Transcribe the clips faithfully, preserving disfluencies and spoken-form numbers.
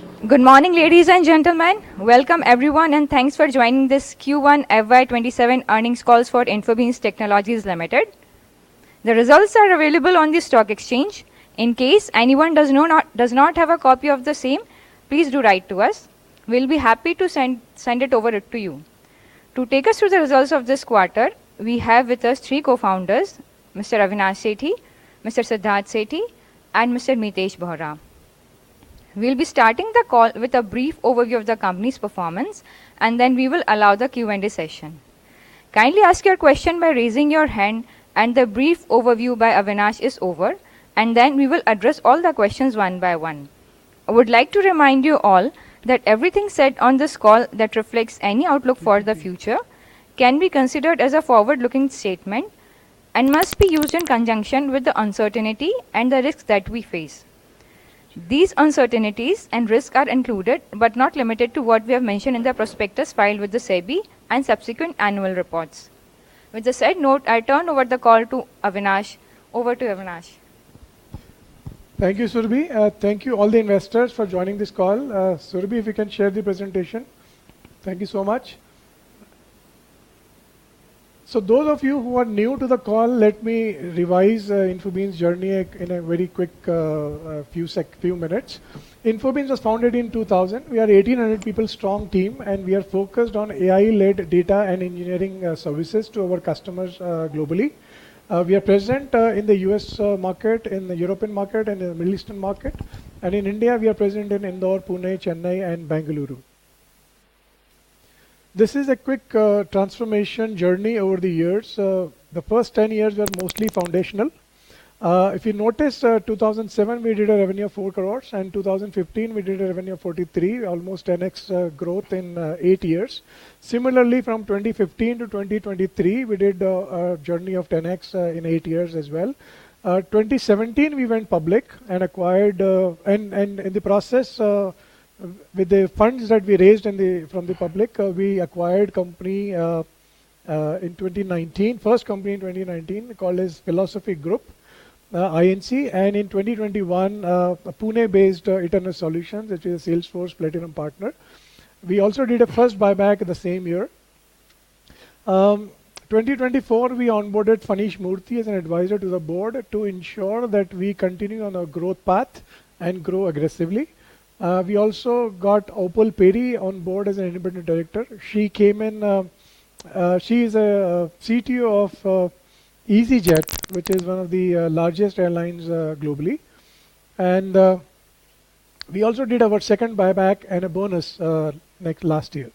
Good morning, ladies and gentlemen. Welcome everyone and thanks for joining this Q one F Y twenty-seven earnings calls for Infobeams Technologies Limited. The results are available on the stock exchange. In case anyone does, no not, does not have a copy of the same, please do write to us. We'll be happy to send, send it over it to you. To take us through the results of this quarter, we have with us three co-founders, Mister Avinash Sethi, Mister Siddharth Sethi, and Mister Mitesh Bohra. We'll be starting the call with a brief overview of the company's performance, and then we will allow the Q and A session. Kindly ask your question by raising your hand, and the brief overview by Avinash is over, and then we will address all the questions one by one. I would like to remind you all that everything said on this call that reflects any outlook for the future can be considered as a forward-looking statement and must be used in conjunction with the uncertainty and the risks that we face. These uncertainties and risks are included but not limited to what we have mentioned in the prospectus filed with the SEBI and subsequent annual reports. With the said note, I turn over the call to Avinash. Over to Avinash. Thank you, Surbhi. Uh, thank you all the investors for joining this call. Uh, Surbhi, if you can share the presentation. Thank you so much. So those of you who are new to the call, let me revise uh, Infobeams' journey in a very quick uh, uh, few sec few minutes. Infobeams was founded in two thousand. We are eighteen hundred people strong team, and we are focused on A I-led data and engineering uh, services to our customers uh, globally. Uh, we are present uh, in the U S uh, market, in the European market, and in the Middle Eastern market. And in India, we are present in Indore, Pune, Chennai, and Bengaluru. This is a quick uh, transformation journey over the years. Uh, the first ten years were mostly foundational. Uh, if you notice, uh, two thousand seven we did a revenue of four crores, and two thousand fifteen we did a revenue of forty-three, almost ten x uh, growth in uh, eight years. Similarly, from twenty fifteen to twenty twenty-three, we did uh, a journey of ten x uh, in eight years as well. Uh, twenty seventeen we went public and acquired, uh, and, and in the process, uh, with the funds that we raised in the, from the public, uh, we acquired company uh, uh, in twenty nineteen, first company in twenty nineteen called as Philosophy Group, uh, I N C, and in twenty twenty-one, uh, a Pune-based uh, Eternal Solutions, which is a Salesforce Platinum partner. We also did a first buyback the same year. Um, twenty twenty-four, we onboarded Fanish Murthy as an advisor to the board to ensure that we continue on a growth path and grow aggressively. Uh, we also got Opal Perry on board as an independent director. She came in, uh, uh, she is a, a C T O of uh, EasyJet, which is one of the uh, largest airlines uh, globally. And uh, we also did our second buyback and a bonus uh, next last year.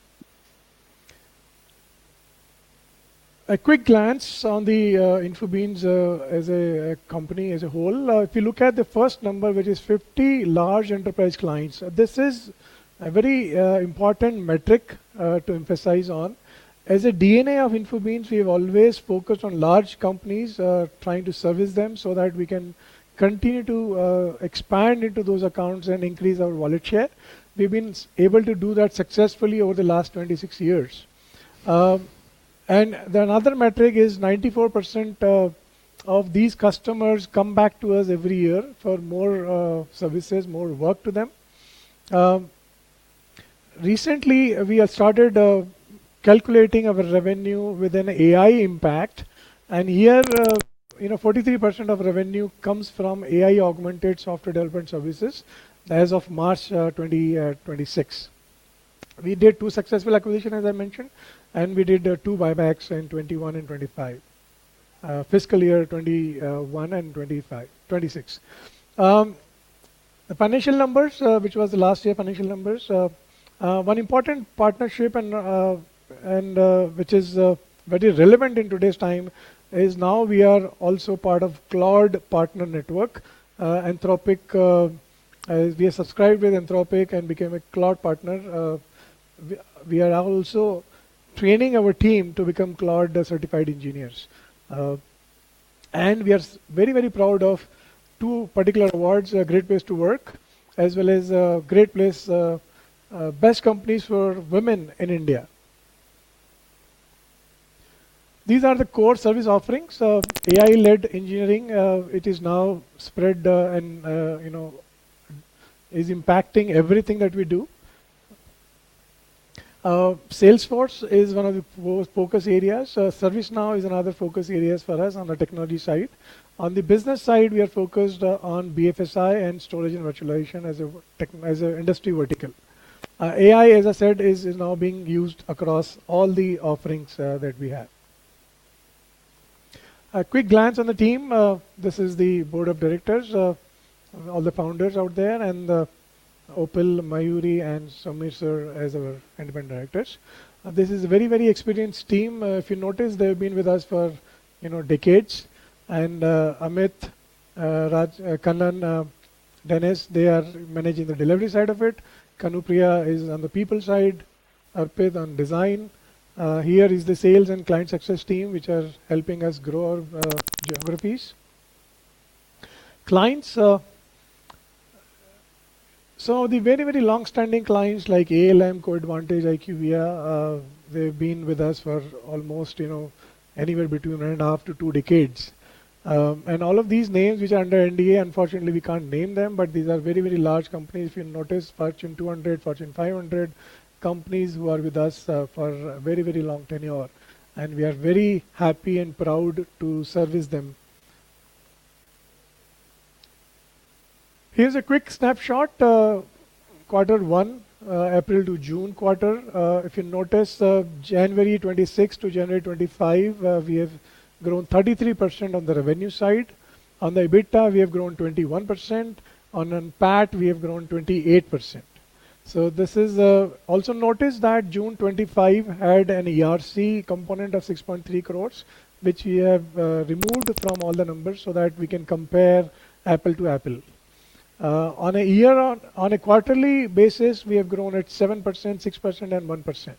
A quick glance on the uh, Infobeams uh, as a, a company as a whole. Uh, if you look at the first number, which is fifty large enterprise clients, uh, this is a very uh, important metric uh, to emphasize on. As a D N A of Infobeams, we have always focused on large companies, uh, trying to service them so that we can continue to uh, expand into those accounts and increase our wallet share. We've been able to do that successfully over the last twenty-six years. Um, And the another metric is ninety-four percent uh, of these customers come back to us every year for more uh, services, more work to them. Um, recently, we have started uh, calculating our revenue with an A I impact. And here, uh, you know, forty-three percent of revenue comes from A I augmented software development services as of March uh, twenty twenty-six. We did two successful acquisitions, as I mentioned, and we did uh, two buybacks in twenty-one and twenty-five, uh, fiscal year twenty-one and twenty-five, twenty-six. Um, the financial numbers, uh, which was the last year financial numbers, uh, uh, one important partnership and uh, and uh, which is uh, very relevant in today's time is now we are also part of Claude Partner Network. Uh, Anthropic, uh, uh, we are subscribed with Anthropic and became a Claude partner. Uh, we, we are also training our team to become Claude uh, certified engineers. Uh, and we are very, very proud of two particular awards, uh, Great Place to Work, as well as uh, Great Place, uh, uh, Best Companies for Women in India. These are the core service offerings. Uh, A I-led engineering, uh, it is now spread uh, and, uh, you know, is impacting everything that we do. Uh, Salesforce is one of the fo- focus areas. Uh, ServiceNow is another focus areas for us on the technology side. On the business side, we are focused uh, on B F S I and storage and virtualization as a tech, as an industry vertical. Uh, A I, as I said, is, is now being used across all the offerings uh, that we have. A quick glance on the team. Uh, this is the board of directors, uh, all the founders out there, and uh, Opal, Mayuri, and Samir sir as our independent directors. Uh, this is a very, very experienced team. Uh, if you notice, they've been with us for you know decades. And uh, Amit, uh, Raj, uh, Kannan, uh, Dennis, they are managing the delivery side of it. Kanupriya is on the people side. Arpit on design. Uh, here is the sales and client success team, which are helping us grow our uh, geographies. Clients. Uh, So the very, very long-standing clients like A L M, CoAdvantage, IQVIA, uh, they've been with us for almost, you know, anywhere between one and a half to two decades. Um, and all of these names which are under N D A, unfortunately, we can't name them, but these are very, very large companies. If you notice, Fortune two hundred, Fortune five hundred companies who are with us uh, for a very, very long tenure. And we are very happy and proud to service them. Here's a quick snapshot, uh, quarter one, uh, April to June quarter. Uh, if you notice, uh, January twenty-six to January twenty-five, uh, we have grown thirty-three percent on the revenue side. On the EBITDA, we have grown twenty-one percent. On P A T, we have grown twenty-eight percent. So this is uh, also notice that June twenty-five had an E R C component of six point three crores, which we have uh, removed from all the numbers so that we can compare apple to apple. Uh, on a year on, on a quarterly basis, we have grown at seven percent, six percent, and one percent.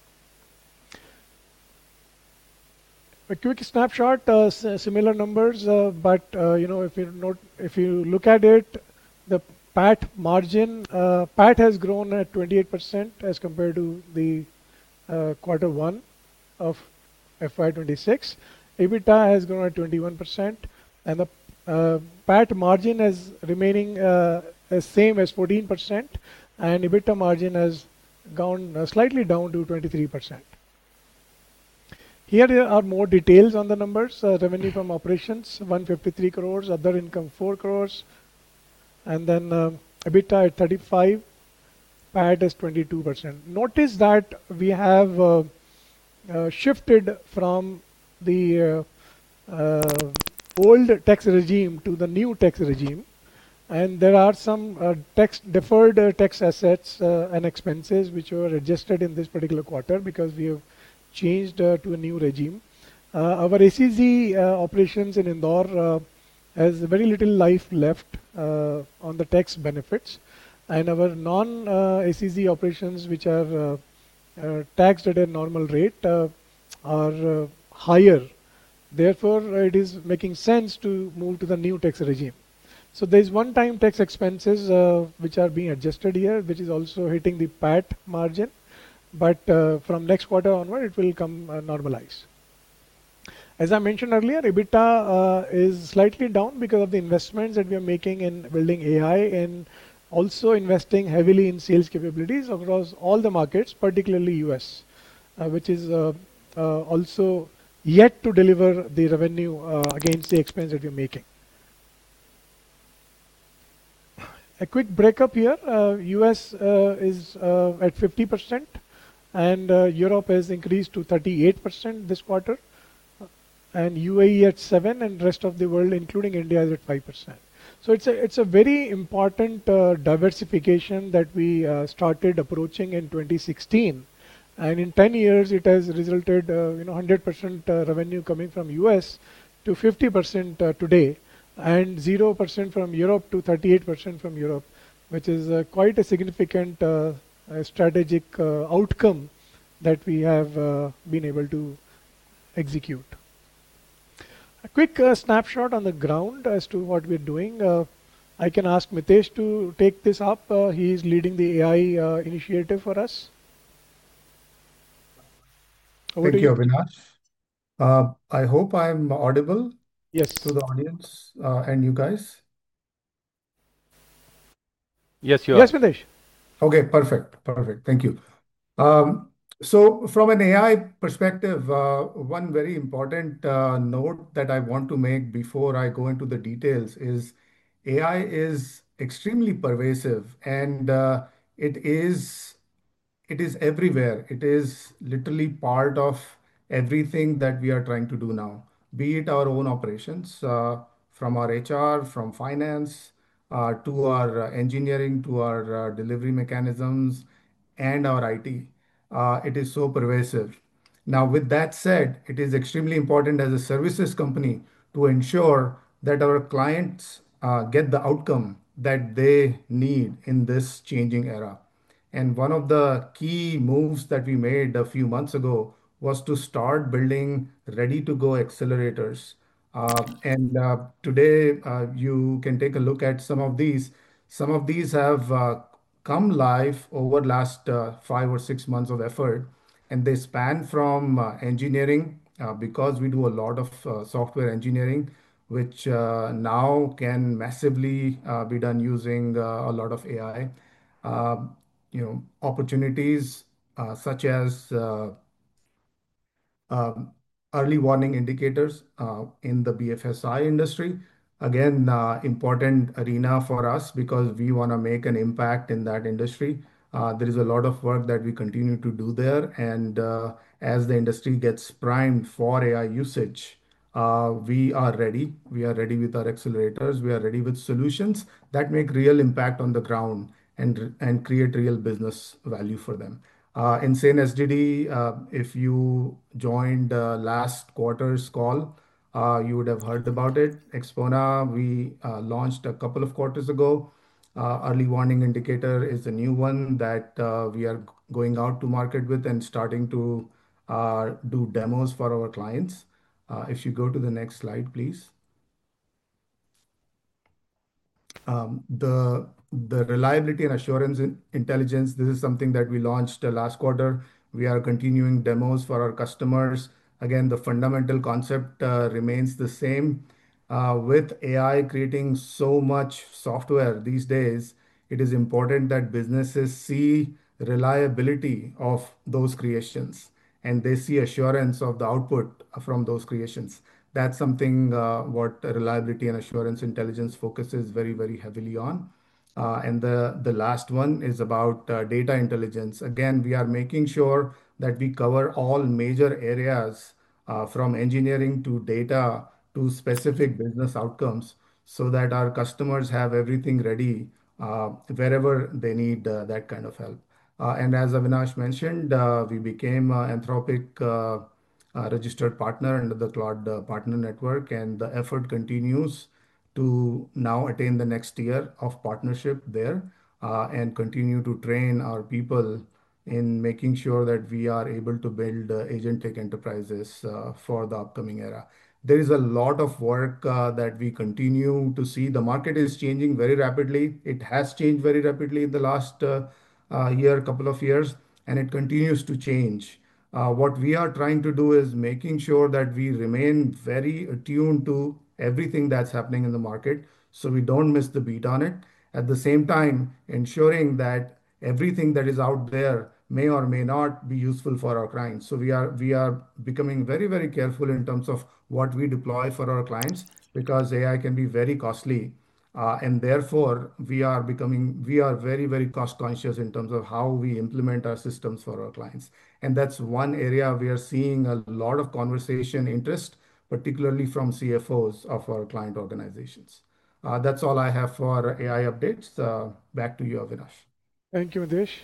A quick snapshot, uh, s- similar numbers, uh, but uh, you know, if you note, if you look at it, the P A T margin, uh, P A T has grown at twenty-eight percent as compared to the uh, quarter one of F Y twenty-six. EBITDA has grown at twenty-one percent, and the uh, P A T margin is remaining uh, as same as fourteen percent, and EBITDA margin has gone uh, slightly down to twenty-three percent. Here there are more details on the numbers. Uh, revenue from operations, one hundred fifty-three crores, other income, four crores, and then um, EBITDA at thirty-five, P A T is twenty-two percent. Notice that we have uh, uh, shifted from the uh, uh, old tax regime to the new tax regime, and there are some uh, tax deferred uh, tax assets uh, and expenses which were adjusted in this particular quarter because we have changed uh, to a new regime. Uh, our A C Z uh, operations in Indore uh, has very little life left uh, on the tax benefits, and our non-A C Z operations, which are uh, uh, taxed at a normal rate, uh, are uh, higher. Therefore, it is making sense to move to the new tax regime. So there is one-time tax expenses uh, which are being adjusted here, which is also hitting the P A T margin. But uh, from next quarter onward, it will come uh, normalize. As I mentioned earlier, EBITDA uh, is slightly down because of the investments that we are making in building A I and also investing heavily in sales capabilities across all the markets, particularly U S, uh, which is uh, uh, also yet to deliver the revenue uh, against the expense that we are making. A quick breakup here, uh, U S uh, is uh, at fifty percent and uh, Europe has increased to thirty-eight percent this quarter, and U A E at seven, and rest of the world, including India, is at five percent. So it's a it's a very important uh, diversification that we uh, started approaching in twenty sixteen, and in ten years it has resulted uh, you know one hundred percent uh, revenue coming from U S to fifty percent uh, today, and zero percent from Europe to thirty-eight percent from Europe, which is uh, quite a significant uh, uh, strategic uh, outcome that we have uh, been able to execute. A quick uh, snapshot on the ground as to what we're doing. Uh, I can ask Mitesh to take this up. Uh, he is leading the A I uh, initiative for us. Over to Thank you, you. Avinash. Uh, I hope I'm audible Yes. to the audience uh, and you guys. Yes, you are. Yes, Midesh. Okay, perfect. Perfect. Thank you. Um, so from an A I perspective, uh, one very important uh, note that I want to make before I go into the details is A I is extremely pervasive, and uh, it is it is everywhere. It is literally part of everything that we are trying to do now, be it our own operations, uh, from our H R, from finance, uh, to our uh, engineering, to our uh, delivery mechanisms, and our I T. Uh, it is so pervasive. Now, with that said, it is extremely important as a services company to ensure that our clients uh, get the outcome that they need in this changing era. And one of the key moves that we made a few months ago was to start building ready-to-go accelerators. Uh, and uh, today, uh, you can take a look at some of these. Some of these have uh, come live over last uh, five or six months of effort, and they span from uh, engineering, uh, because we do a lot of uh, software engineering, which uh, now can massively uh, be done using uh, a lot of A I. Uh, you know, opportunities uh, such as uh, um, early warning indicators uh, in the B F S I industry. Again, uh, important arena for us because we want to make an impact in that industry. Uh, there is a lot of work that we continue to do there. And uh, as the industry gets primed for A I usage, uh, we are ready. We are ready with our accelerators. We are ready with solutions that make real impact on the ground and, and create real business value for them. Uh, Insane S D D, uh, if you joined uh, last quarter's call, uh, you would have heard about it. Xpona, we uh, launched a couple of quarters ago. Uh, early warning indicator is a new one that uh, we are going out to market with and starting to uh, do demos for our clients. Uh, if you go to the next slide, please. Um, the the reliability and assurance in intelligence, this is something that we launched uh, last quarter. We are continuing demos for our customers. Again, the fundamental concept uh, remains the same. Uh, with A I creating so much software these days, it is important that businesses see reliability of those creations and they see assurance of the output from those creations. That's something uh, what reliability and assurance intelligence focuses very, very heavily on. Uh, and the, the last one is about uh, data intelligence. Again, we are making sure that we cover all major areas uh, from engineering to data to specific business outcomes so that our customers have everything ready uh, wherever they need uh, that kind of help. Uh, and as Avinash mentioned, uh, we became uh, Anthropic uh, uh, registered partner under the Claude uh, Partner Network, and the effort continues to now attain the next tier of partnership there uh, and continue to train our people in making sure that we are able to build uh, agentic enterprises uh, for the upcoming era. There is a lot of work uh, that we continue to see. The market is changing very rapidly. It has changed very rapidly in the last uh, uh, year, couple of years, and it continues to change. Uh, what we are trying to do is making sure that we remain very attuned to everything that's happening in the market so we don't miss the beat on it. At the same time, ensuring that everything that is out there may or may not be useful for our clients. So we are we are becoming very, very careful in terms of what we deploy for our clients because A I can be very costly. Uh, and therefore, we are becoming, we are very, very cost conscious in terms of how we implement our systems for our clients. And that's one area we are seeing a lot of conversation interest, particularly from C F Os of our client organizations. Uh, that's all I have for A I updates. Uh, back to you, Avinash. Thank you, Midesh.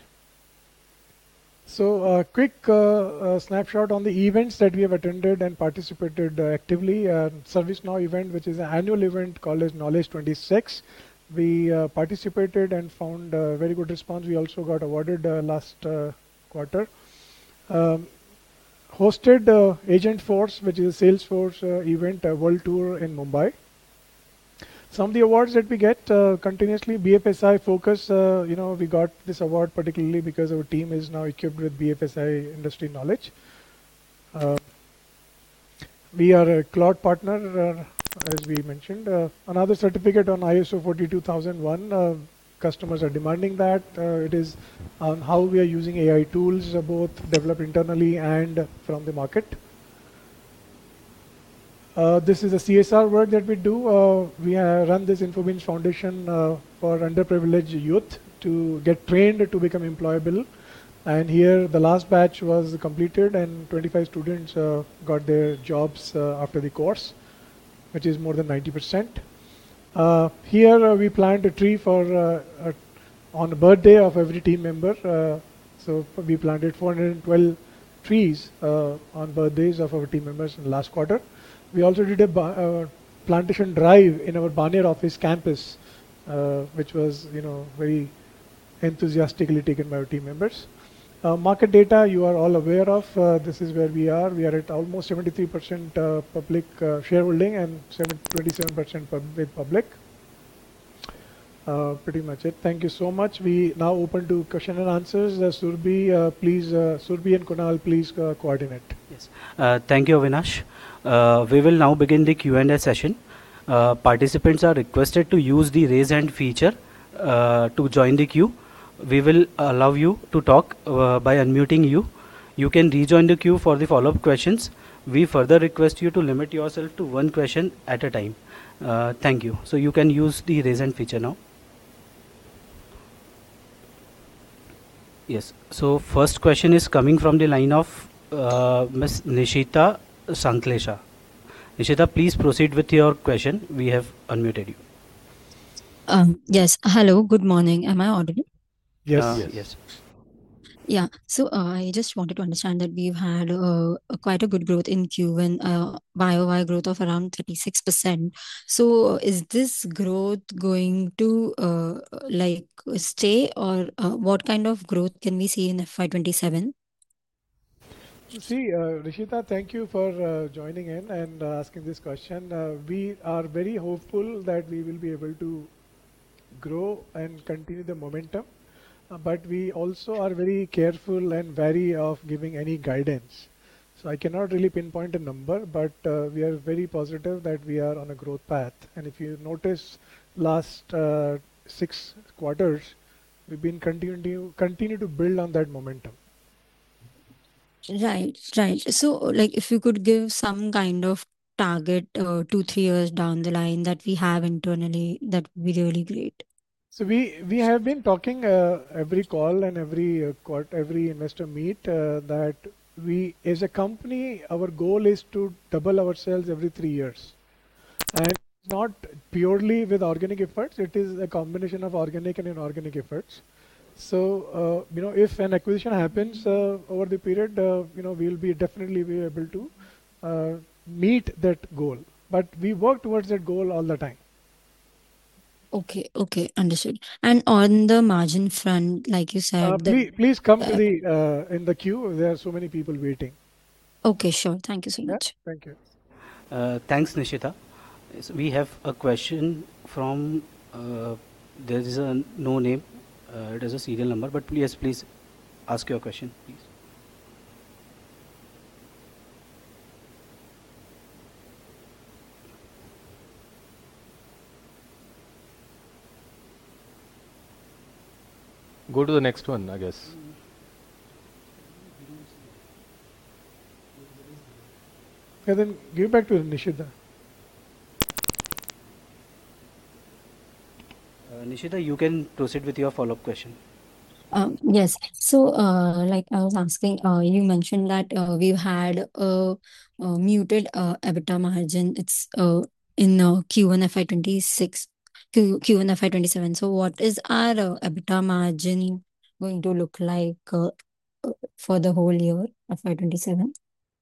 So, a uh, quick uh, uh, snapshot on the events that we have attended and participated uh, actively. Uh, ServiceNow event, which is an annual event called as Knowledge twenty-six. We uh, participated and found uh, very good response. We also got awarded uh, last uh, quarter. Um, hosted uh, Agentforce, which is a Salesforce uh, event, uh, world tour in Mumbai. Some of the awards that we get uh, continuously, B F S I focus, uh, you know, we got this award particularly because our team is now equipped with B F S I industry knowledge. Uh, we are a cloud partner, uh, as we mentioned. Uh, another certificate on I S O forty-two thousand one, uh, customers are demanding that. Uh, it is on how we are using A I tools, uh, both developed internally and from the market. Uh, this is the C S R work that we do. Uh, we uh, run this Infobeans Foundation uh, for underprivileged youth to get trained to become employable. And here the last batch was completed and twenty-five students uh, got their jobs uh, after the course, which is more than ninety percent. Uh, here uh, we plant a tree for uh, uh, on the birthday of every team member. Uh, so we planted four hundred twelve trees uh, on birthdays of our team members in the last quarter. We also did a uh, plantation drive in our Baner office campus, uh, which was, you know, very enthusiastically taken by our team members. Uh, market data you are all aware of. Uh, this is where we are. We are at almost seventy-three percent uh, public uh, shareholding and twenty-seven percent pub with public. Uh, pretty much it. Thank you so much. We now open to question and answers. Uh, Surbhi, uh, please, uh, Surbhi and Kunal, please uh, coordinate. Yes. Uh, thank you, Avinash. Uh, we will now begin the Q and A session. Uh, participants are requested to use the raise hand feature uh, to join the queue. We will allow you to talk uh, by unmuting you. You can rejoin the queue for the follow-up questions. We further request you to limit yourself to one question at a time. Uh, thank you. So you can use the raise hand feature now. Yes. So first question is coming from the line of uh, Miss Nishita Sanklesha. Nishita, please proceed with your question. We have unmuted you. Um, yes. Hello. Good morning. Am I audible? Yes. Uh, yes. yes. Yeah. So uh, I just wanted to understand that we've had uh, a quite a good growth in Q one, uh, Y O Y growth of around thirty-six percent. So uh, is this growth going to uh, like stay, or uh, what kind of growth can we see in F Y twenty-seven? See, uh, Rishita, thank you for uh, joining in and uh, asking this question. Uh, we are very hopeful that we will be able to grow and continue the momentum, uh, but we also are very careful and wary of giving any guidance. So I cannot really pinpoint a number, but uh, we are very positive that we are on a growth path. And if you notice, last uh, six quarters, we've been continue continue to build on that momentum. Right, right. So, like, if you could give some kind of target uh, two, three years down the line that we have internally, that would be really great. So we we have been talking uh, every call and every uh, quart every investor meet uh, that we, as a company, our goal is to double ourselves every three years, and not purely with organic efforts. It is a combination of organic and inorganic efforts. So, uh, you know, if an acquisition happens uh, over the period, uh, you know, we will be definitely be able to uh, meet that goal. But we work towards that goal all the time. Okay, okay, understood. And on the margin front, like you Uh, said, the please, please come to uh, the uh, in the queue. There are so many people waiting. okay, sure. Thank you so Yeah, much. thank you. Uh, thanks, Nishita. Yes, we have a question from, uh, there is a no name, uh, it is a serial number, but please, please ask your question, please. Go to the next one, I guess. Yeah, then give back to Nishida. Uh, Nishita, you can proceed with your follow-up question. Um, yes. So, uh, like I was asking, uh, you mentioned that uh, we've had a, a muted uh, EBITDA margin. It's uh, in uh, Q one F Y twenty-six, Q, Q1 F Y twenty-seven. So, what is our uh, EBITDA margin going to look like uh, uh, for the whole year, F Y twenty-seven?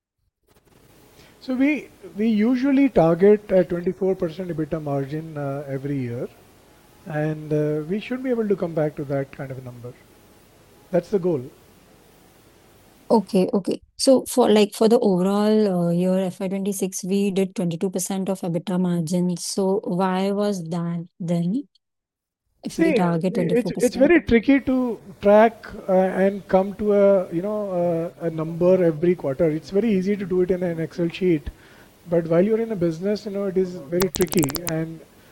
So we we usually target a twenty-four percent EBITDA margin uh, every year, and uh, we should be able to come back to that kind of a number. That's the goal. Okay, okay. So for like for the overall uh, year F Y twenty-six, we did twenty-two percent of EBITDA margin. So why was that then? If we See, uh, target it's it's twenty-four percent? very tricky to track uh, and come to a you know uh, a number every quarter. It's very easy to do it in an Excel sheet, but while you're in a business, you know it is very tricky. And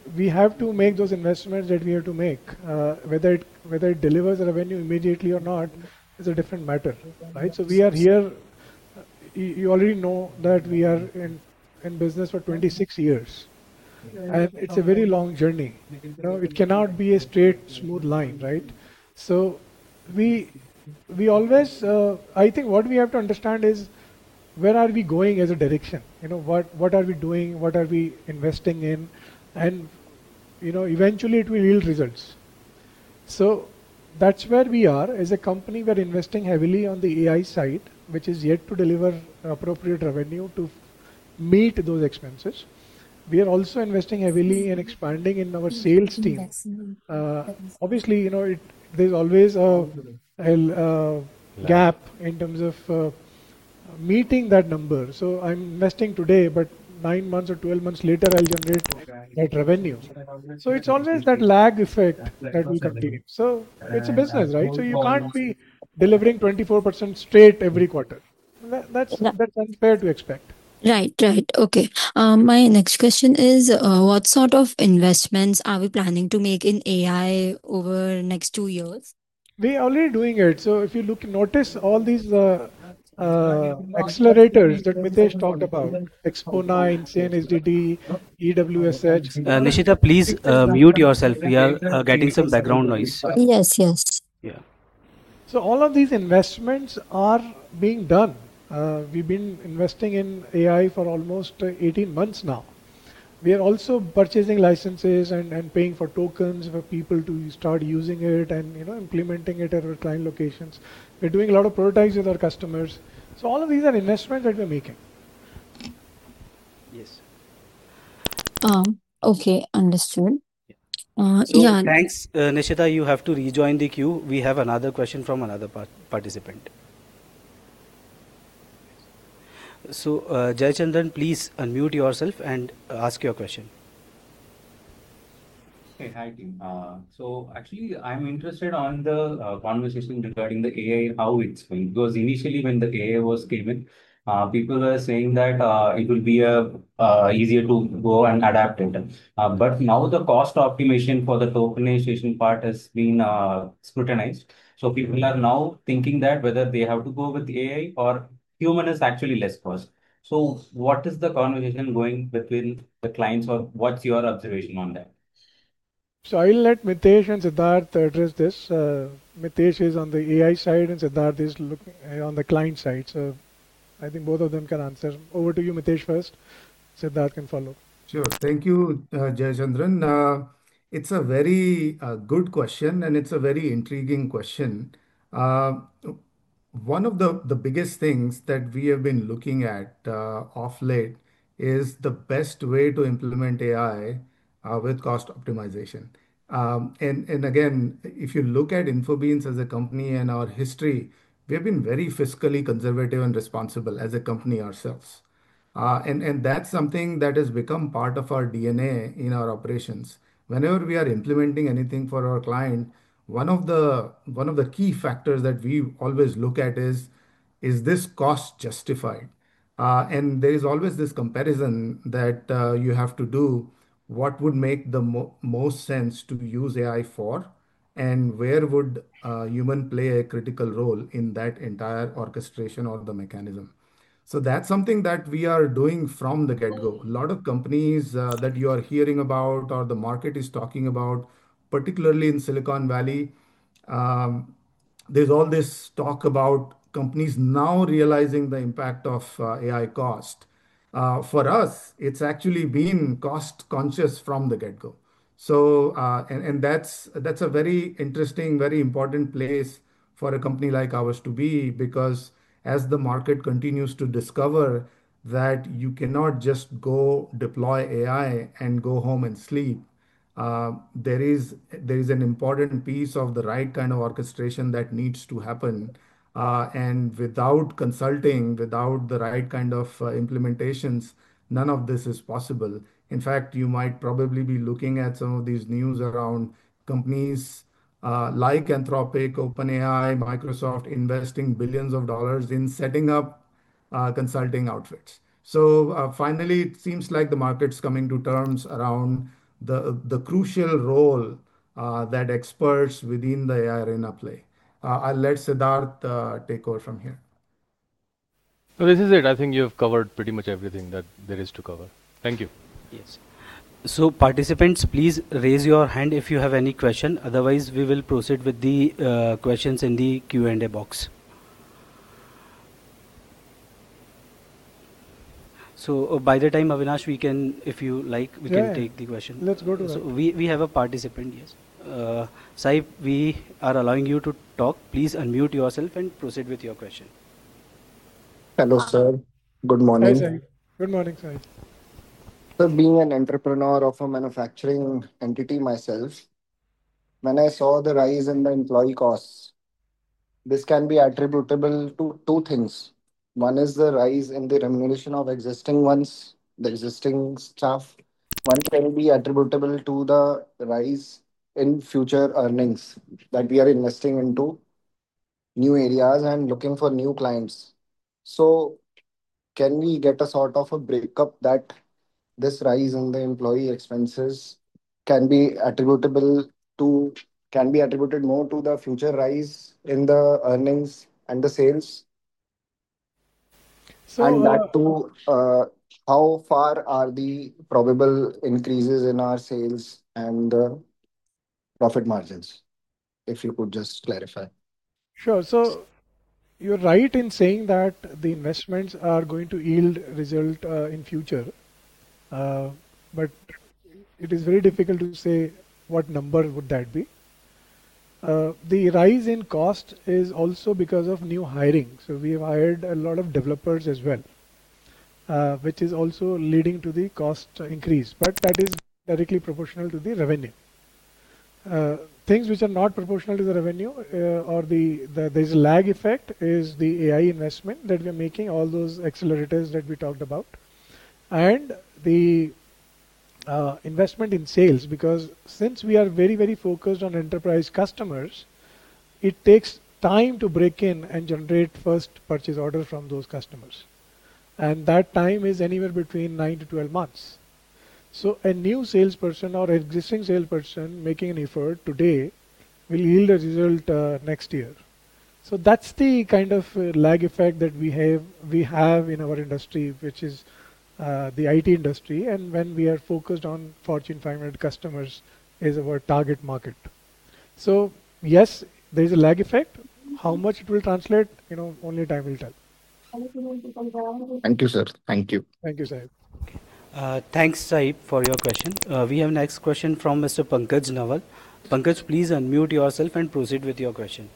we have to make those investments that we have to make. Uh, whether it whether it delivers revenue immediately or not is a different matter, right? So we are here. You, you already know that we are in in business for twenty-six years, and it's a very long journey. You know, it cannot be a straight, smooth line, right? So we we always, uh, I think, what we have to understand is where are we going as a direction. You know, what what are we doing? What are we investing in? And you know, eventually it will yield results. So that's where we are as a company. We're investing heavily on the A I side, which is yet to deliver appropriate revenue to meet those expenses. We are also investing heavily in expanding in our sales team. Uh, obviously, you know, it, there's always a, a uh, gap in terms of uh, meeting that number. So I'm investing today, but nine months or twelve months later, I'll generate that revenue. So it's always that lag effect that will continue. So it's a business, right? So you can't be delivering twenty-four percent straight every quarter. That, that's Ri- that's unfair to expect. Right, right. Okay. Um, my next question is, uh, what sort of investments are we planning to make in A I over next two years? We're already doing it. So if you look, notice all these uh, uh, accelerators that Mitesh talked about, Expo nine, C N H D D, E W S H. Uh, Nishita, please uh, mute yourself. We are uh, getting some background noise. Yes, yes. Yeah. So all of these investments are being done. Uh, we've been investing in A I for almost uh, eighteen months now. We are also purchasing licenses and, and paying for tokens for people to start using it and you know implementing it at our client locations. We're doing a lot of prototypes with our customers. So all of these are investments that we're making. Yes. Um, okay, understood. Uh, So yeah, thanks, uh, Nishita. You have to rejoin the queue. We have another question from another part- participant. So, uh, Jayachandran, please unmute yourself and ask your question. Hey, hi team. Uh, so actually, I'm interested on the uh, conversation regarding the A I, how it's going. Because initially, when the A I was came in, uh, people were saying that uh, it will be a uh, easier to go and adapt it. Uh, but now the cost optimization for the tokenization part has been uh, scrutinized. So people are now thinking that whether they have to go with A I or human is actually less cost. So what is the conversation going between the clients, or what's your observation on that? So I'll let Mitesh and Siddharth address this. Uh, Mitesh is on the A I side and Siddharth is looking uh, on the client side. So I think both of them can answer. Over to you, Mitesh, first. Siddharth can follow. Sure. Thank you, uh, Jayachandran. Uh, it's a very uh, good question, and it's a very intriguing question. Uh, one of the, the biggest things that we have been looking at uh, of late is the best way to implement A I uh, with cost optimization. Um, and, and again, if you look at Infobeans as a company and our history, we have been very fiscally conservative and responsible as a company ourselves. Uh, and, and that's something that has become part of our D N A in our operations. Whenever we are implementing anything for our client, one of the one of the key factors that we always look at is is this cost justified? Uh, and there is always this comparison that uh, you have to do what would make the mo most sense to use A I for, and where would uh, human play a critical role in that entire orchestration or the mechanism. So that's something that we are doing from the get-go. A lot of companies uh, that you are hearing about or the market is talking about, particularly in Silicon Valley, um, there's all this talk about companies now realizing the impact of uh, A I cost. Uh, for us, it's actually been cost conscious from the get-go. So, uh, and, and that's that's a very interesting, very important place for a company like ours to be, because as the market continues to discover that you cannot just go deploy A I and go home and sleep, uh, there is there is an important piece of the right kind of orchestration that needs to happen. Uh, and without consulting, without the right kind of uh, implementations, none of this is possible. In fact, you might probably be looking at some of these news around companies uh, like Anthropic, OpenAI, Microsoft investing billions of dollars in setting up uh, consulting outfits. So uh, finally, it seems like the market's coming to terms around the, the crucial role uh, that experts within the A I arena play. Uh, I'll let Siddharth uh, take over from here. So this is it. I think you've covered pretty much everything that there is to cover. Thank you. Yes. So participants, please raise your hand if you have any question. Otherwise, we will proceed with the uh, questions in the Q and A box. So uh, by the time Avinash, we can, if you like, we Yeah, can take the question. let's go to So that. we we have a participant. Yes. Uh, Saib, we are allowing you to talk. Please unmute yourself and proceed with your question. Hello, sir. Good Hi, morning. Sai. Good morning, Sai. Sir, being an entrepreneur of a manufacturing entity myself, when I saw the rise in the employee costs, this can be attributable to two things. One is the rise in the remuneration of existing ones, the existing staff. One can be attributable to the rise in future earnings that we are investing into new areas and looking for new clients. So, can we get a sort of a breakup that this rise in the employee expenses can be attributable to can be attributed more to the future rise in the earnings and the sales, So, and that uh, too, uh, how far are the probable increases in our sales and the profit margins? If you could just clarify. sure. So, you're right in saying that the investments are going to yield result uh, in future, uh, but it is very difficult to say what number would that be. Uh, the rise in cost is also because of new hiring. So we have hired a lot of developers as well, uh, which is also leading to the cost increase, but that is directly proportional to the revenue. Uh, things which are not proportional to the revenue uh, or the, the there's a lag effect is the A I investment that we are making, all those accelerators that we talked about, and the uh, investment in sales, because since we are very very focused on enterprise customers, it takes time to break in and generate first purchase order from those customers, and that time is anywhere between nine to twelve months. So a new salesperson or existing salesperson making an effort today will yield a result uh, next year. So that's the kind of uh, lag effect that we have we have in our industry, which is uh, the I T industry, and when we are focused on Fortune five hundred customers is our target market. So yes, there is a lag effect. How much it will translate, you know, only time will tell. Thank you, sir. Thank you. Thank you, Sahib. Uh, thanks, Saib, for your question. Uh, we have next question from Mister Pankaj Nawal. Pankaj, please unmute yourself and proceed with your question.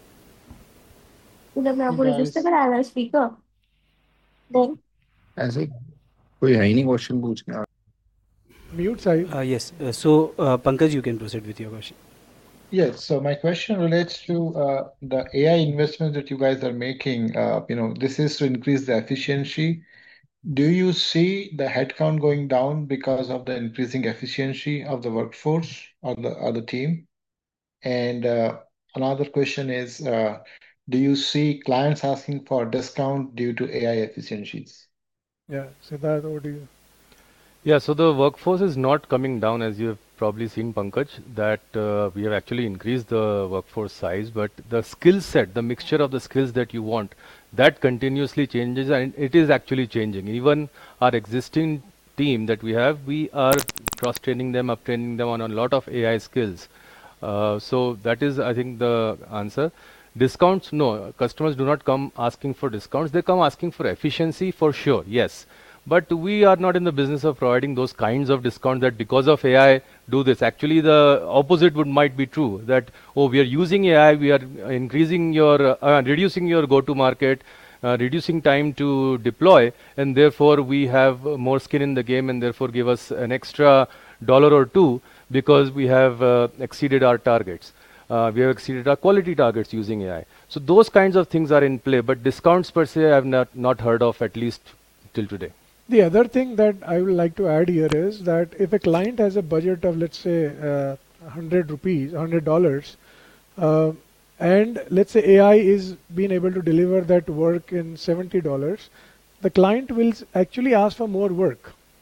जब मैं आपको register guys. करा रहा speaker then ऐसे ही कोई है ही नहीं question पूछने. Mute, Sahib. Uh, yes. Uh, so, uh, Pankaj, you can proceed with your question. Yes, so my question relates to uh, the A I investments that you guys are making. Uh, you know, this is to increase the efficiency. Do you see the headcount going down because of the increasing efficiency of the workforce or the or the team? And uh, another question is, uh, do you see clients asking for discount due to A I efficiencies? Yeah, Siddharth, over to you. Yeah, so the workforce is not coming down, as you have probably seen, Pankaj, that uh, we have actually increased the workforce size, but the skill set, the mixture of the skills that you want, that continuously changes, and it is actually changing. Even our existing team that we have, we are cross-training them, up-training them on a lot of A I skills. Uh, so that is, I think, the answer. Discounts, no, customers do not come asking for discounts. They come asking for efficiency, for sure, yes. But we are not in the business of providing those kinds of discounts that because of A I do this. Actually, the opposite would might be true, that, oh, we are using A I, we are increasing your, uh, uh, reducing your go-to-market, uh, reducing time to deploy, and therefore we have uh, more skin in the game, and therefore give us an extra dollar or two because we have uh, exceeded our targets. Uh, we have exceeded our quality targets using A I. So those kinds of things are in play, but discounts per se I have not, not heard of, at least till today. The other thing that I would like to add here is that if a client has a budget of, let's say, uh, one hundred rupees, one hundred dollars, uh, and let's say A I is being able to deliver that work in seventy dollars, the client will s- actually ask for more work.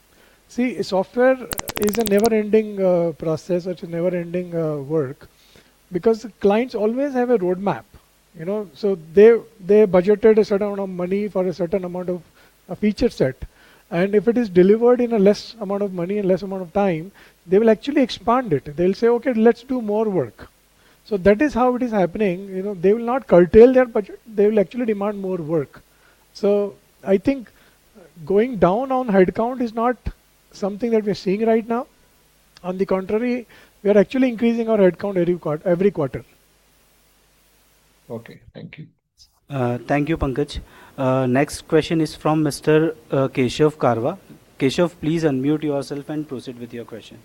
See, software is a never-ending uh, process, or it's a never-ending uh, work, because the clients always have a roadmap. You know, so they they budgeted a certain amount of money for a certain amount of a feature set, and if it is delivered in a less amount of money and less amount of time, they will actually expand it. They'll say, okay, let's do more work. So that is how it is happening. You know, they will not curtail their budget. They will actually demand more work. So I think going down on headcount is not something that we are seeing right now. On the contrary, we are actually increasing our headcount every quarter. Every quarter. Okay, thank you. Uh, thank you, Pankaj. Uh, next question is from Mister Uh, Keshav Karwa. Keshav, please unmute yourself and proceed with your question.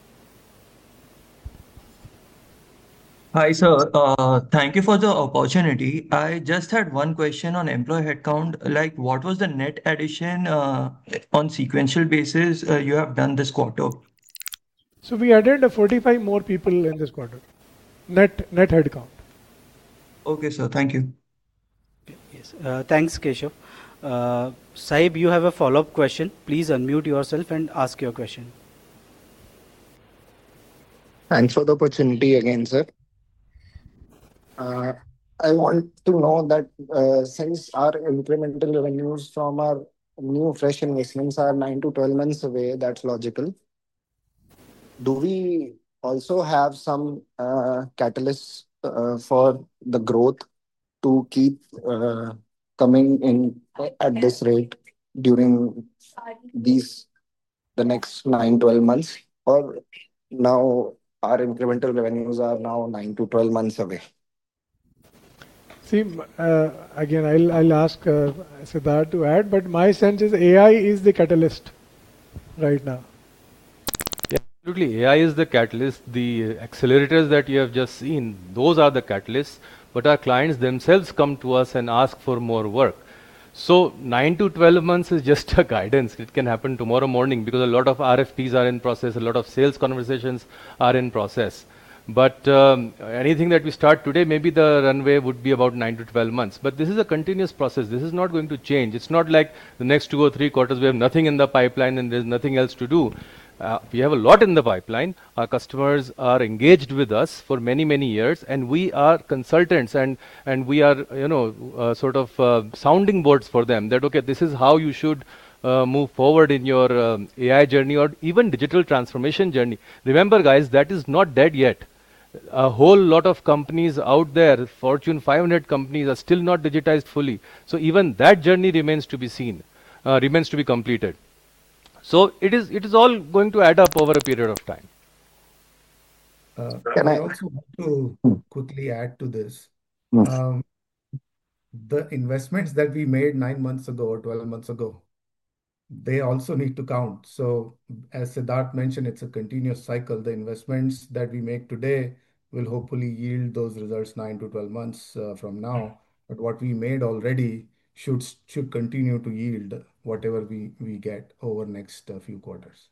Hi, sir. Uh, thank you for the opportunity. I just had one question on employee headcount. Like, what was the net addition uh, on sequential basis uh, you have done this quarter? So we added uh, forty-five more people in this quarter. Net net headcount. Okay, sir. Thank you. Yes. Uh, thanks, Keshav. Uh, Sahib, you have a follow-up question. Please unmute yourself and ask your question. Thanks for the opportunity again, sir. Uh, I want to know that uh, since our incremental revenues from our new fresh investments are nine to twelve months away, that's logical. Do we also have some uh, catalysts uh, for the growth to keep uh, coming in at this rate during these the next nine twelve months? Or now our incremental revenues are now nine to twelve months away? See, uh, again, I'll, I'll ask uh, Siddharth to add, but my sense is A I is the catalyst right now. Yeah, absolutely. A I is the catalyst. The accelerators that you have just seen, those are the catalysts, but our clients themselves come to us and ask for more work. So nine to twelve months is just a guidance. It can happen tomorrow morning because a lot of R F Ps are in process, a lot of sales conversations are in process. But um, anything that we start today, maybe the runway would be about nine to twelve months. But this is a continuous process. This is not going to change. It's not like the next two or three quarters we have nothing in the pipeline and there's nothing else to do. Uh, we have a lot in the pipeline. Our customers are engaged with us for many, many years, and we are consultants, and and we are, you know, uh, sort of uh, sounding boards for them. That okay, this is how you should uh, move forward in your um, A I journey or even digital transformation journey. Remember, guys, that is not dead yet. A whole lot of companies out there, Fortune five hundred companies, are still not digitized fully. So even that journey remains to be seen, uh, remains to be completed. So it is it is all going to add up over a period of time. Uh, Can I I? also want to Hmm. quickly add to this. Hmm. Um, the investments that we made nine months ago or twelve months ago, they also need to count. So as Siddharth mentioned, it's a continuous cycle. The investments that we make today will hopefully yield those results nine to twelve months uh, from now. But what we made already should should continue to yield whatever we, we get over next uh, few quarters.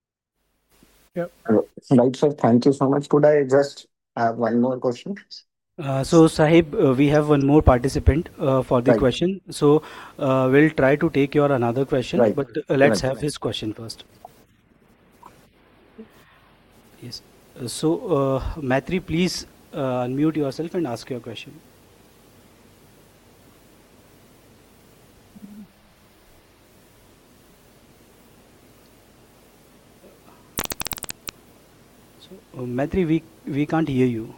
Yeah. Right, sir. Thank you so much. Could I just have one more question? Uh, so Sahib, uh, we have one more participant uh, for the Right. question. So uh, we'll try to take your another question, Right. but uh, let's Right. have his question first. Yes. Uh, so uh, Maitri, please uh, unmute yourself and ask your question. So uh, Maitri, we we can't hear you.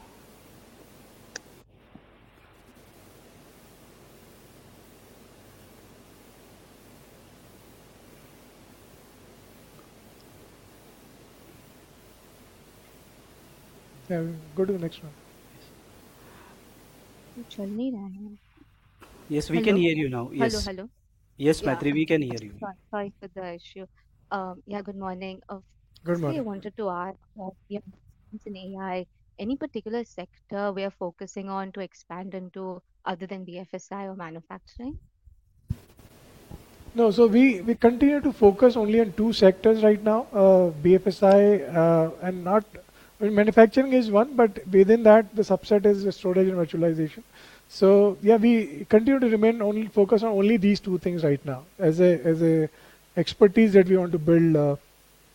Yeah, go to the next one. चल नहीं रहा है. Yes, we Hello? can hear you now. Hello, Yes. hello. Yes, Yeah, Maitri, we can hear you. sorry, sorry for the issue. Um, yeah, good morning. Uh, Good firstly, I morning. wanted to ask that we are in A I, any particular sector we are focusing on to expand into other than B F S I or manufacturing? No, so we, we continue to focus only on two sectors right now, uh, B F S I uh, and not, I mean, manufacturing is one, but within that the subset is storage and virtualization. So yeah, we continue to remain only focus on only these two things right now as a as a expertise that we want to build uh,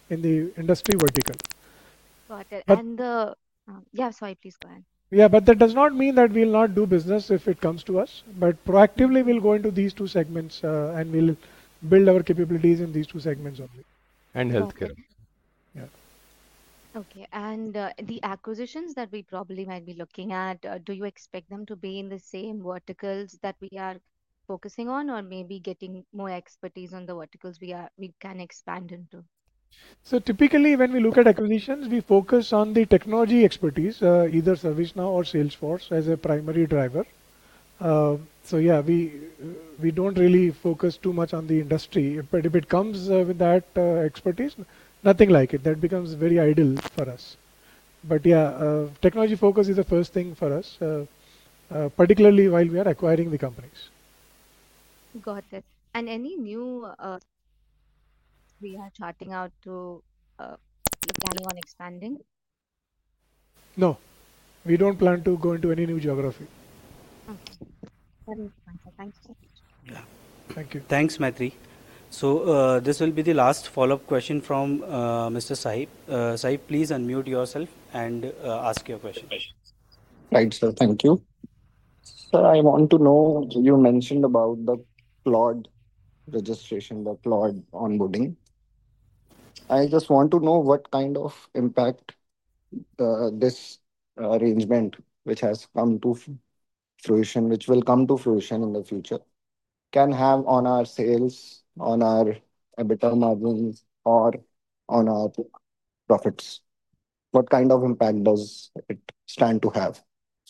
in the industry vertical. Got it. But And the, uh, yeah, sorry, please go ahead. yeah, but that does not mean that we'll not do business if it comes to us. But proactively, we'll go into these two segments uh, and we'll build our capabilities in these two segments only. And Got healthcare. it. Yeah. Okay. And uh, the acquisitions that we probably might be looking at, uh, do you expect them to be in the same verticals that we are focusing on, or maybe getting more expertise on the verticals we are we can expand into? So typically, when we look at acquisitions, we focus on the technology expertise, uh, either ServiceNow or Salesforce as a primary driver. Uh, so yeah, we we don't really focus too much on the industry, but if it comes uh, with that uh, expertise, nothing like it. That becomes very ideal for us. But yeah, uh, technology focus is the first thing for us, uh, uh, particularly while we are acquiring the companies. Got it. And any new uh, we are charting out to uh, planning on expanding? No, we don't plan to go into any new geography. Okay. That is fine, sir. Thank you so much. Yeah. Thank you. Thanks, Maitri. So uh, this will be the last follow-up question from uh, Mister Sahib. Uh, Sahib, please unmute yourself and uh, ask your question. Right, sir. Thank you. Sir, I want to know, you mentioned about the Claude registration, the Claude onboarding. I just want to know what kind of impact uh, this uh, arrangement, which has come to f- fruition, which will come to fruition in the future, can have on our sales, on our EBITDA margins, or on our profits. What kind of impact does it stand to have?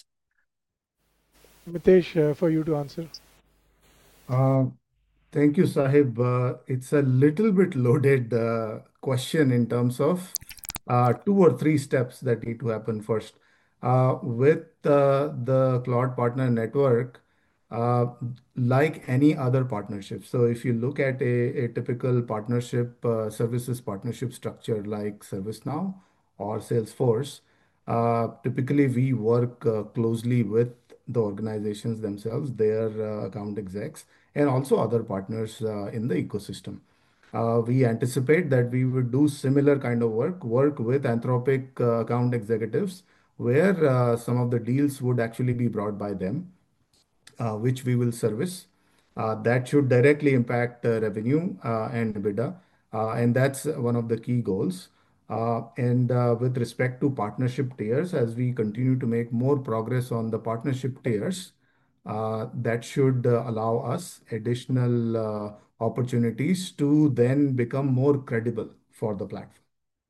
Mitesh, uh, for you to answer. Uh, Thank you, Sahib. Uh, it's a little bit loaded uh, question in terms of uh, two or three steps that need to happen first. Uh, with uh, the Cloud Partner Network, uh, like any other partnership. So if you look at a, a typical partnership, uh, services partnership structure like ServiceNow or Salesforce, uh, typically we work uh, closely with the organizations themselves, their uh, account execs, and also other partners uh, in the ecosystem. Uh, we anticipate that we would do similar kind of work, work with Anthropic uh, account executives, where uh, some of the deals would actually be brought by them, uh, which we will service. Uh, That should directly impact uh, revenue uh, and EBITDA, uh, and that's one of the key goals. Uh, And uh, with respect to partnership tiers, as we continue to make more progress on the partnership tiers, uh, that should uh, allow us additional uh, opportunities to then become more credible for the platform.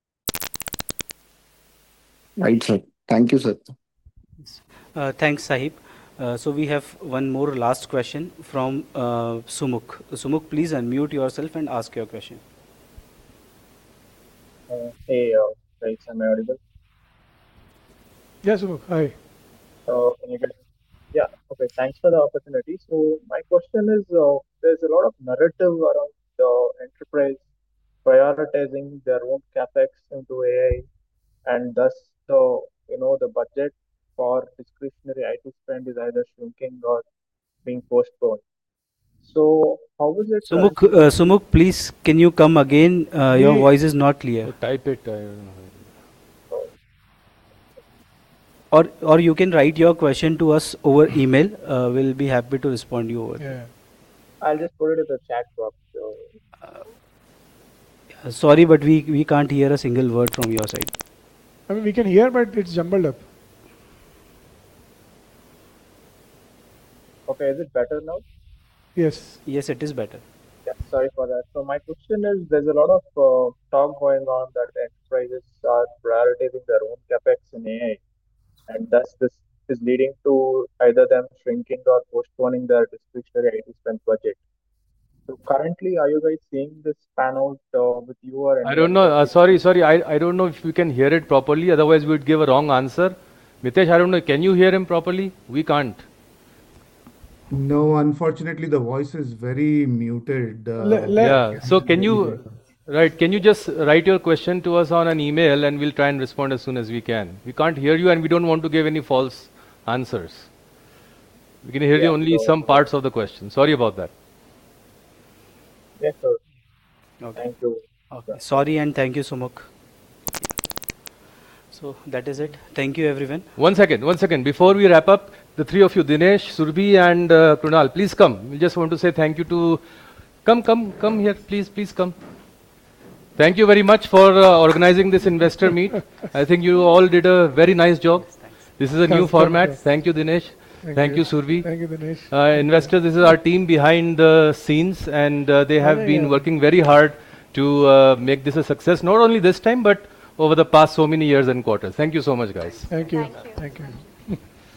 Right, sir. Thank you, sir. Uh, thanks, Sahib. Uh, so we have one more last question from uh, Sumukh. Sumukh, please unmute yourself and ask your question. Uh, hey, uh, guys, am I audible? Yes, Sumukh. Hi. Uh, can you guys? Yeah, okay, thanks for the opportunity. So, my question is uh, there's a lot of narrative around the enterprise prioritizing their own capex into A I, and thus the you know the budget for discretionary I T spend is either shrinking or being postponed. So, how is it Sumukh, currently? uh, Sumukh, please, can you come again? Uh, your We- voice is not clear. So type it. I don't know. Or, or you can write your question to us over email. Uh, we'll be happy to respond you over there. Yeah. I'll just put it in the chat box. So, Uh, sorry, but we, we can't hear a single word from your side. I mean, we can hear, but it's jumbled up. okay, is it better now? Yes. Yes, it is better. Yeah, sorry for that. So my question is, there's a lot of uh, talk going on that enterprises are prioritizing their own capex in A I, and thus this is leading to either them shrinking or postponing their discretionary I T spend budget. So currently, are you guys seeing this pan out uh, with you or I any don't of know. your Uh, peers? sorry, sorry. I, I don't know if we can hear it properly. Otherwise, we would give a wrong answer. Mitesh, I don't know. Can you hear him properly? We can't. No, unfortunately, the voice is very muted. Le- Uh, le- Yeah. So can you, right? Can you just write your question to us on an email, and we'll try and respond as soon as we can. We can't hear you, and we don't want to give any false answers. We can hear you Yeah, only so some parts of the question. Sorry about that. yes, sir. Okay. Thank you. Okay. Sorry and thank you, Sumukh. So that is it. Thank you, everyone. One second, one second. Before we wrap up, the three of you, Dinesh, Surbhi, and uh, Krunal, please come. We just want to say thank you to. Come, come, come here, please, please come. Thank you very much for uh, organizing this investor meet. I think you all did a very nice job. This is a new format. Thank you, Dinesh. Thank, Thank you, you Surbhi. Thank you, Dinesh. Uh, investors, this is our team behind the scenes, and uh, they have yeah, been yeah. working very hard to uh, make this a success, not only this time, but over the past so many years and quarters. Thank you so much, guys. Thank you. Thank you. Thank you.